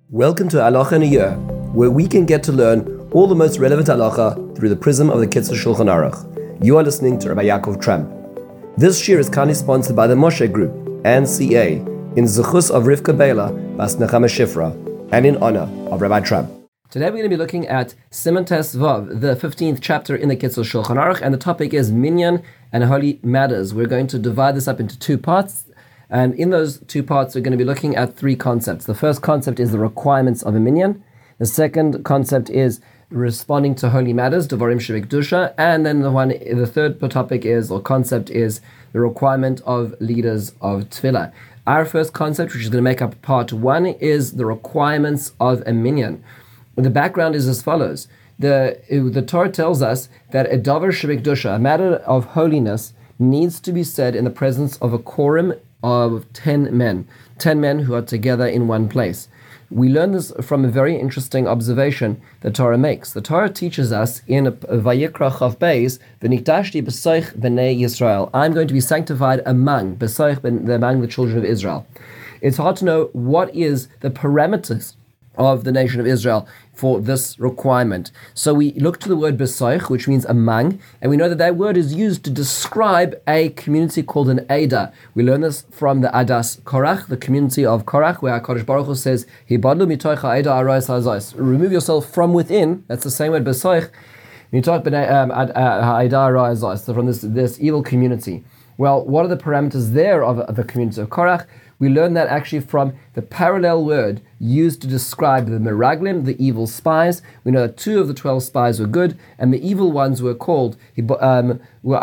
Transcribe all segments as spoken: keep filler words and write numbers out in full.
Welcome to Halacha in a Year, where we can get to learn all the most relevant halacha through the prism of the Kitzur Shulchan Aruch. You are listening to Rabbi Yaakov Tramp. This year is kindly sponsored by the Moshe Group and C A in Zechus of Rivka Bela Bas Nechama Shifra and in honor of Rabbi Tramp. Today we're going to be looking at Siman Tes Vav, the fifteenth chapter in the Kitzur Shulchan Aruch, and the topic is Minyan and Holy Matters. We're going to divide this up into two parts. And in those two parts, we're going to be looking at three concepts. The first concept is the requirements of a minyan. The second concept is responding to holy matters, Devarim Shebekdusha. And then the one, the third topic is, or concept is, the requirement of leaders of Tefillah. Our first concept, which is going to make up part one, is the requirements of a minyan. The background is as follows. The, the Torah tells us that a Davar Shebekdusha, a matter of holiness, needs to be said in the presence of a quorum of ten men, ten men who are together in one place. We learn this from a very interesting observation the Torah makes. The Torah teaches us in Vayikra Chav Beis, V'niktashti b'soich b'nei Yisrael. I'm going to be sanctified among, b'soich, among the children of Israel. It's hard to know what is the parameters of the nation of Israel for this requirement. So we look to the word besoich, which means among, and we know that that word is used to describe a community called an Eidah. We learn this from the Adas Korach, the community of Korach, where HaKadosh Baruch Hu says, Hibadlu mitoich ha'Eidah arayis ha'zos. Remove yourself from within, that's the same word besoich, mitoich ha'Eidah arayis ha'zos, so from this, this evil community. Well, what are the parameters there of, of the community of Korach? We learn that actually from the parallel word used to describe the Meraglim, the evil spies. We know that two of the twelve spies were good, and the evil ones were called um,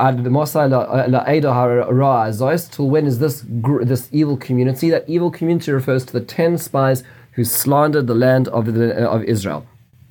till when is this this evil community? That evil community refers to the ten spies who slandered the land of, the, of Israel.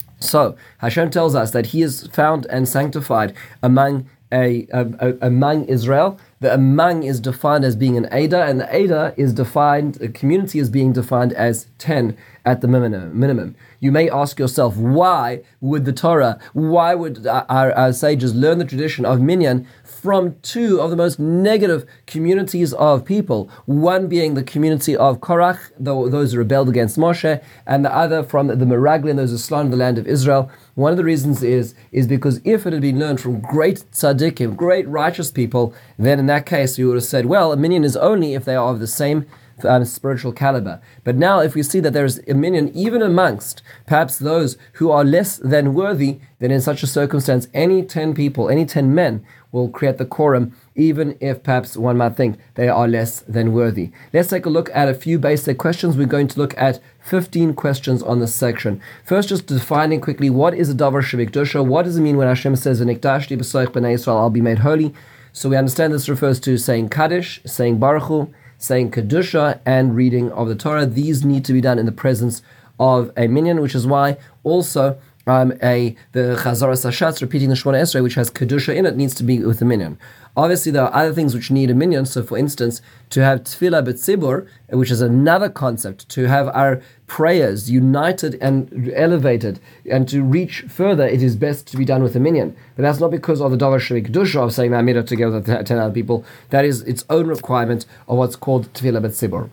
So Hashem tells us that He is found and sanctified among a, a, a among Israel. The among is defined as being an Eidah, and the Eidah is defined, the community is being defined as ten at the minimum. minimum. You may ask yourself, why would the Torah, why would our, our sages learn the tradition of minyan from two of the most negative communities of people? One being the community of Korach, those who rebelled against Moshe, and the other from the Meraglim, those who slandered the land of Israel. One of the reasons is, is because if it had been learned from great tzaddikim, great righteous people, then in that case you would have said, well, a minyan is only if they are of the same um, spiritual caliber. But now if we see that there is a minyan even amongst perhaps those who are less than worthy, then in such a circumstance, any ten people, any ten men will create the quorum, even if perhaps one might think they are less than worthy. Let's take a look at a few basic questions. We're going to look at fifteen questions on this section. First, just defining quickly, what is a Davar Shebekdusha? What does it mean when Hashem says, V'niktashti b'soich b'nei Yisrael, I'll be made holy? So we understand this refers to saying Kaddish, saying Baruch Hu, saying Kedusha, and reading of the Torah. These need to be done in the presence of a minyan, which is why also Um, a the Chazaras Hashatz, repeating the Shemona Esrei, which has Kedusha in it, needs to be with the minyan. Obviously, there are other things which need a minyan. So, for instance, to have Tefillah B'tzibur, which is another concept, to have our prayers united and elevated, and to reach further, it is best to be done with a minyan. But that's not because of the Davar Shebekdusha of saying Ma'amida together with ten other people. That is its own requirement of what's called Tefillah B'tzibur.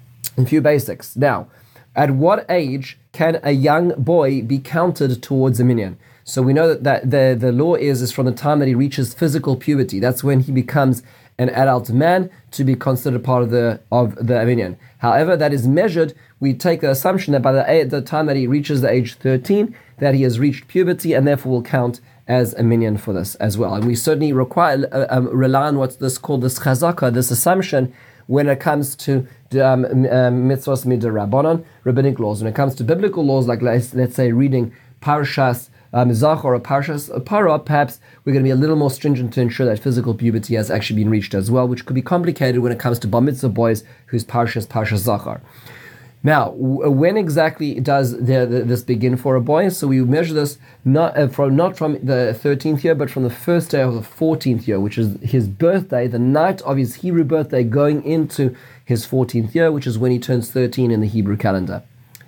A few basics. Now, at what age can a young boy be counted towards a minyan? So we know that, that the, the law is, is from the time that he reaches physical puberty. That's when he becomes an adult man to be considered part of the of the minyan. However, that is measured. We take the assumption that by the, the time that he reaches the age thirteen, that he has reached puberty and therefore will count as a minyan for this as well. And we certainly require uh, um, rely on what's this called this chazaka, this assumption, when it comes to um, um, mitzvahs midrabanan, rabbinic laws. When it comes to biblical laws, like let's, let's say reading Parshas um, Zachor or Parshas Parah, perhaps we're going to be a little more stringent to ensure that physical puberty has actually been reached as well, which could be complicated when it comes to bar mitzvah boys whose Parshas Parshas Zachor. Now, when exactly does the, the, this begin for a boy? So we measure this not uh, from not from the thirteenth year, but from the first day of the fourteenth year, which is his birthday, the night of his Hebrew birthday, going into his fourteenth year, which is when he turns thirteen in the Hebrew calendar.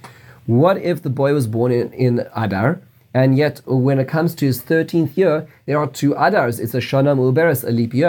What if the boy was born in, in Adar, and yet when it comes to his thirteenth year, there are two Adars. It's a Shana Mu'beres, a leap year.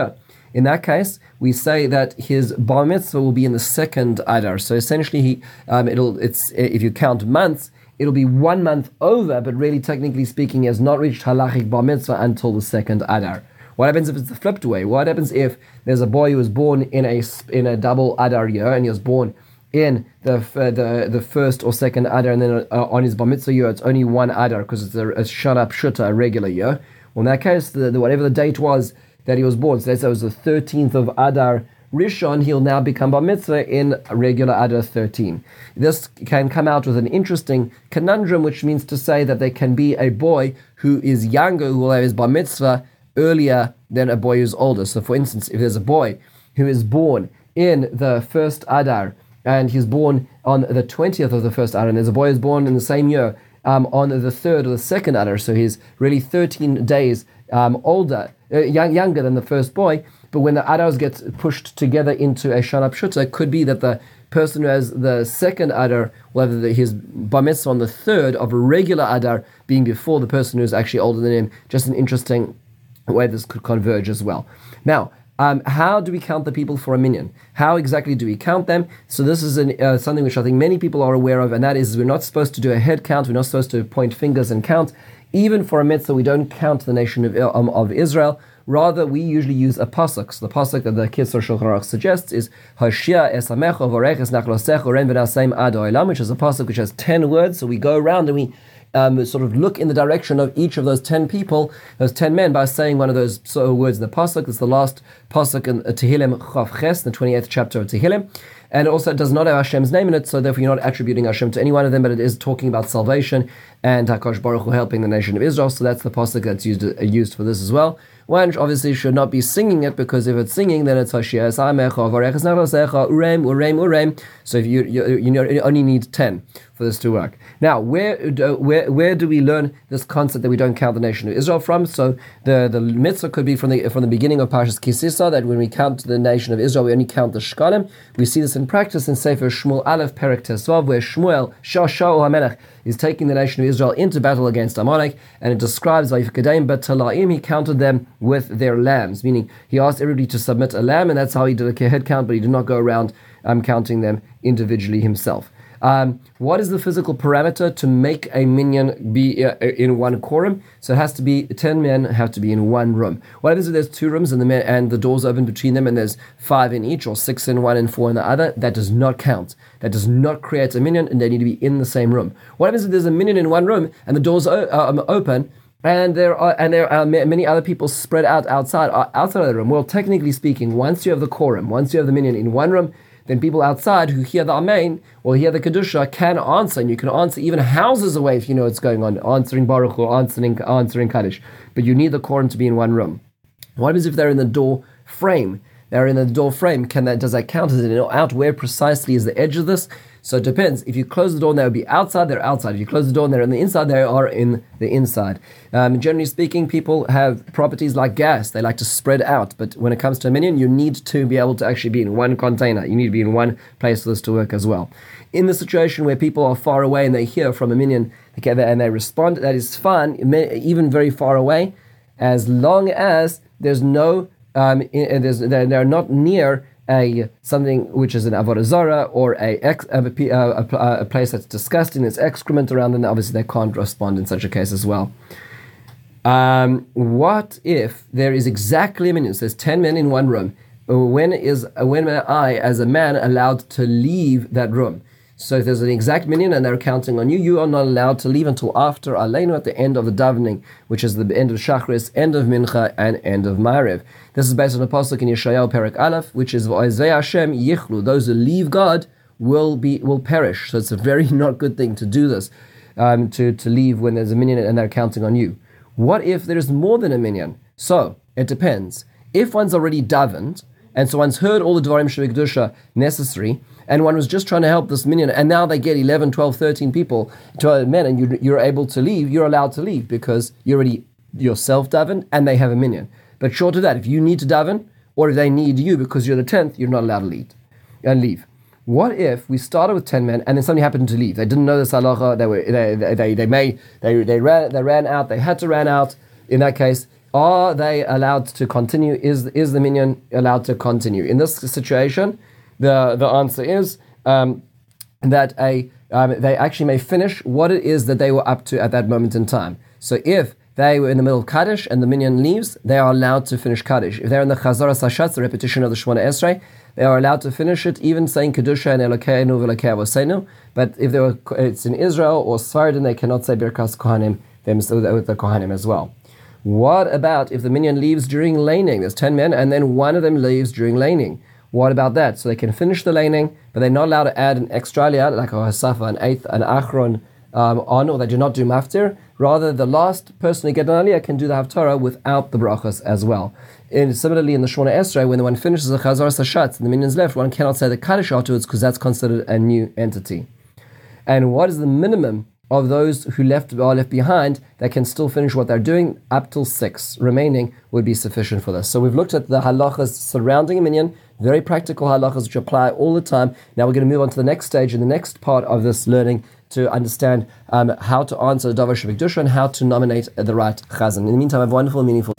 In that case, we say that his bar mitzvah will be in the second Adar. So essentially, he, um, it'll it's if you count months, it'll be one month over, but really, technically speaking, he has not reached halachic bar mitzvah until the second Adar. What happens if it's the flipped way? What happens if there's a boy who was born in a in a double Adar year, and he was born in the uh, the the first or second Adar, and then uh, on his bar mitzvah year, it's only one Adar because it's a, a Shana Pshuta, a regular year. Well, in that case, the, the, whatever the date was that he was born, so let's say it was the thirteenth of Adar Rishon, he'll now become bar mitzvah in regular Adar thirteen. This can come out with an interesting conundrum, which means to say that there can be a boy who is younger who will have his bar mitzvah earlier than a boy who's older. So, for instance, if there's a boy who is born in the first Adar, and he's born on the twentieth of the first Adar, and there's a boy who's born in the same year um, on the third or the second Adar, so he's really thirteen days um, older, uh, young, younger than the first boy, but when the Adars get pushed together into a Shana Pshuta, it could be that the person who has the second Adar, whether the, his bar mitzvah on the third of a regular Adar being before the person who's actually older than him. Just an interesting way this could converge as well. Now, Um, how do we count the people for a minyan? How exactly do we count them? So this is an, uh, something which I think many people are aware of, and that is we're not supposed to do a head count. We're not supposed to point fingers and count. Even for a mitzvah, we don't count the nation of, um, of Israel. Rather, we usually use a pasuk. So the pasuk that the Kitzur Shulchan Aruch suggests is Hoshea esamecha v'orech es nachlosecha ren v'naseim ad ha'olam, which is a pasuk which has ten words. So we go around and we Um, sort of look in the direction of each of those ten people, those ten men, by saying one of those sort of words in the pasuk. It's the last pasuk in Tehillim Chav Ches, the twenty-eighth chapter of Tehillim, and also it does not have Hashem's name in it, so therefore you're not attributing Hashem to any one of them, but it is talking about salvation and HaKadosh Baruch Hu helping the nation of Israel. So that's the pasuk that's used uh, used for this as well. One obviously should not be singing it, because if it's singing, then it's Hoshea esamecha v'orech es nachlosecha urem urem urem. So if you you, you, know, you only need ten for this to work. Now, where do, where where do we learn this concept that we don't count the nation of Israel from? So the, the mitzvah could be from the from the beginning of Parshas Kisisa, that when we count the nation of Israel, we only count the shkalim. We see this in practice in Sefer Shmuel Aleph Perek Tesvav, where Shmuel Shashau HaMelech is taking the nation of Israel into battle against Amalek, and it describes Vayifkadeim Betalaim, he counted them with their lambs, meaning he asked everybody to submit a lamb, and that's how he did a head count, but he did not go around um, counting them individually himself. Um, what is the physical parameter to make a minyan be uh, in one quorum? So it has to be, ten men have to be in one room. What happens if there's two rooms and the men, and the doors open between them, and there's five in each, or six in one and four in the other? That does not count. That does not create a minyan, and they need to be in the same room. What happens if there's a minyan in one room and the doors o- um, open, and there are and there are many other people spread out outside outside of the room? Well, technically speaking, once you have the quorum, once you have the minyan in one room, then people outside who hear the Amen or hear the Kedusha can answer, and you can answer even houses away if you know what's going on, answering Baruch or answering answering Kaddish. But you need the quorum to be in one room. What happens if they're in the door frame? They're in the door frame. Can that does that count? Is it out? Where precisely is the edge of this? So it depends. If you close the door and they would be outside, they're outside. If you close the door and they're on the inside, they are in the inside. Um, generally speaking, people have properties like gas. They like to spread out. But when it comes to a minyan, you need to be able to actually be in one container. You need to be in one place for this to work as well. In the situation where people are far away and they hear from a minyan together and they respond, that is fine, even very far away, as long as there's no, um, there's, they're not near a something which is an avodah zarah, or a, ex, a, a, a place that's disgusting, there's excrement around, and obviously they can't respond in such a case as well. Um, what if there is exactly a minyan? So there's ten men in one room. When is when am I, as a man, allowed to leave that room? So if there's an exact minyan and they're counting on you, you are not allowed to leave until after Aleinu, at the end of the davening, which is the end of Shachris, end of Mincha, and end of Ma'ariv. This is based on a pasuk in Yeshayahu Perek Aleph, which is V'ozei Hashem yichlu. Those who leave God will be will perish. So it's a very not good thing to do this, um, to, to leave when there's a minyan and they're counting on you. What if there's more than a minyan? So it depends. If one's already davened, and so one's heard all the Dvarim Shel Kedusha necessary, and one was just trying to help this minyan, and now they get eleven, twelve, thirteen people to a men, and you, you're able to leave, you're allowed to leave, because you're already yourself davened, and they have a minyan. But short of that, if you need to daven, or if they need you because you're the tenth, you're not allowed to lead and leave. What if we started with ten men, and then somebody happened to leave? They didn't know this halacha, they were they they they, they made they they ran they ran out, they had to run out. In that case, are they allowed to continue? Is is the minyan allowed to continue? In this situation, the, the answer is um, that a um, they actually may finish what it is that they were up to at that moment in time. So if they were in the middle of Kaddish and the minyan leaves, they are allowed to finish Kaddish. If they're in the Chazara Sashatz, the repetition of the Shemona Esrei, they are allowed to finish it, even saying Kedusha and Elokeinu v'Elokei Avosenu. But if they were, it's in Israel or Sardin, they cannot say Birkas Kohanim, they must do that with the Kohanim as well. What about if the minyan leaves during laning? There's ten men, and then one of them leaves during laning. What about that? So they can finish the laning, but they're not allowed to add an extra aliyah, like a hasafa, an eighth, an achron um, on, or they do not do maftir. Rather, the last person to get an aliyah can do the haftarah without the brachas as well. And similarly, in the Shemona Esrei, when the one finishes the chazar sashatz and the minyan's left, one cannot say the kaddish afterwards because that's considered a new entity. And what is the minimum of those who left are left behind that can still finish what they're doing? Up till six remaining would be sufficient for this. So we've looked at the halachas surrounding a minyan, very practical halachas which apply all the time. Now we're going to move on to the next stage in the next part of this learning to understand um, how to answer davar shebekdusha and how to nominate the right chazan. In the meantime, have a wonderful, meaningful